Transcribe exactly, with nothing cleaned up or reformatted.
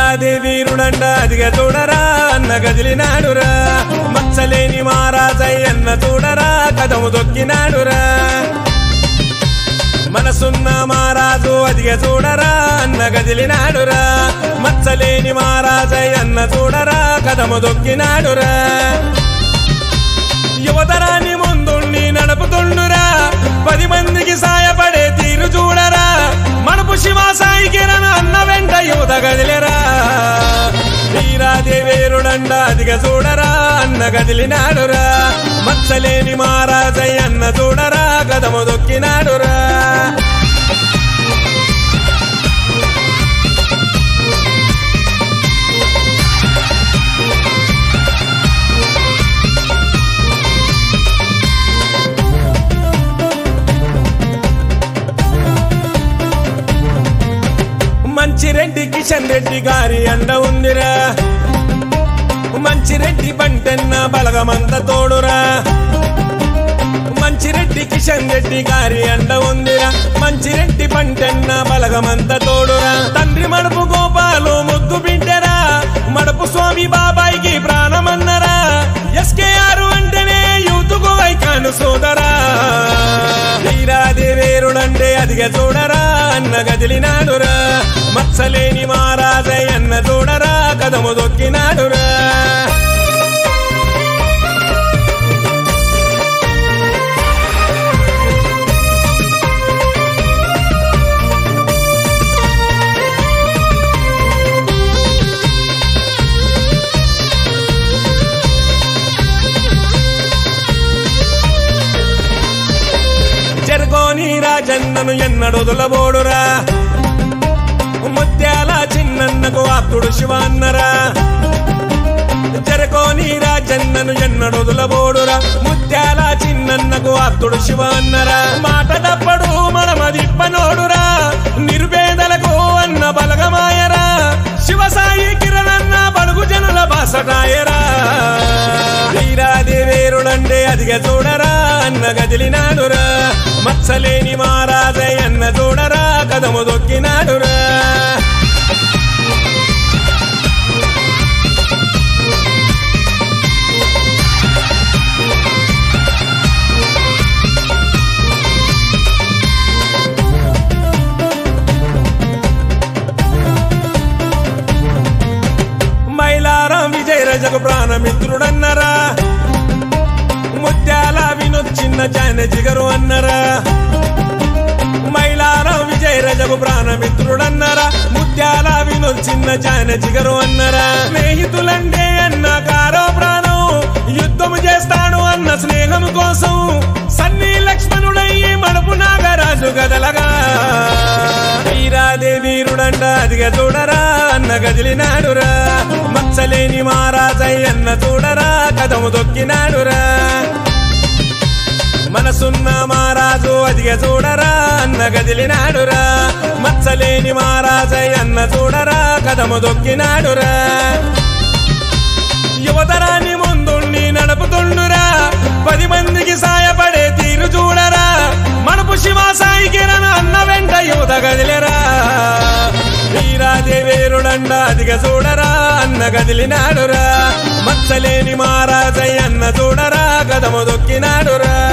వీరాది వీరుడండ అదిగా చూడరా అన్న గదిలినాడురా మచ్చలేని మహారాజయ్య అన్న చూడరా కదము దొక్కినాడురా మనసున్న మహారాజు అదిగా చూడరా అన్న గదిలినాడురా మచ్చలేని మహారాజయ్య అన్న చూడరా కదము దొక్కినాడురా యువతరాన్ని ముందుండి నడుపుతుండురా పది మందికి సాయపడే తీరు చూడరా మనపు శివ సాయి కిరణ్ అన్న వెంట యువత గదిలేరా వీరాది వీరుడండ అదిగా చూడరా అన్న గదిలినాడురా మచ్చలేని మహారాజయ్య అన్న చూడరా కదము దొక్కినాడురా మంచిరెడ్డి కిషన్ రెడ్డి గారి అండ ఉందిరా మంచిరెడ్డి బంటన్న బలగమంత తోడురా మంచిరెడ్డి కిషన్ రెడ్డి గారి అండ ఉందిరా మంచిరెడ్డి బంటన్న బలగమంత తోడురా తండ్రి మడుపు గోపాలు ముద్దు బిడ్డరా మడుపు స్వామి బాబాయికి ప్రాణమన్నరా ఎస్కేఆర్ అంటేనే యూతుకు వైకాను సోదరా వీరాది వీరుడంటే అదిగా చూడరా అన్న గదిలినాడురా మచ్చలేని మహారాజయ్య అన్న చూడరా కదము దొక్కినాడురా చెరుకోని రాజన్నను ఎన్నడొదలబోడురా ముత్యాల చిన్నన్నకు ఆప్తుడు శివ అన్నరా చెరుకోని రాజన్నను ఎన్నడొదలబోడురా ముత్యాల చిన్నన్నకు ఆప్తుడు శివ అన్నరా మాట తప్పడు మనమదిప్పనోడురా నిర్వేదలకు అన్న బలగమాయరా శివ సాయి కిరణ్ అన్న బడుగు జనుల బాసటాయరా వీరాది వీరుడంటే అదిగా చూడరా అన్న గదిలినాడురా మచ్చలేని మహారాజయ్య అన్న చూడరా కదము దొక్కినాడురా మైలారం విజయ రజకు ప్రాణమిత్రుడన్నరా ముత్యాల వినోద్ చిన్న జాన జిగరు అన్నరా మైలారం విజయ రజకు ప్రాణమిత్రుడన్నరా ముత్యాల వినోద్ చిన్న జాన జిగరు అన్నరా స్నేహితులండే అన్న కారో ప్రాణం యుద్ధము చేస్తాడు అన్న స్నేహం కోసం సన్నీ లక్ష్మణుడయ్యి మడుపు నాగరాజు గదలగా వీరాది వీరుడంట అదిగా చూడరా అన్న గదిలినాడురా మచ్చలేని మహారాజయ్య అన్న చూడరా కదము దొక్కినాడురా మనసున్న మహారాజు అదిగా చూడరా అన్న గదిలినాడురా మచ్చలేని మహారాజయ్య అన్న చూడరా కదము దొక్కినాడురా యువతరాన్ని ముందుండి నడుపుతుండురా పది మందికి సాయపడే తీరు చూడరా మనపు శివ సాయి కిరణ్ అన్న వెంట యువత గదిలేరా వీరాది వీరుడండ అదిగా చూడరా అన్న గదిలినాడురా మచ్చలేని మహారాజయ్య అన్న చూడరా కదము దొక్కినాడురా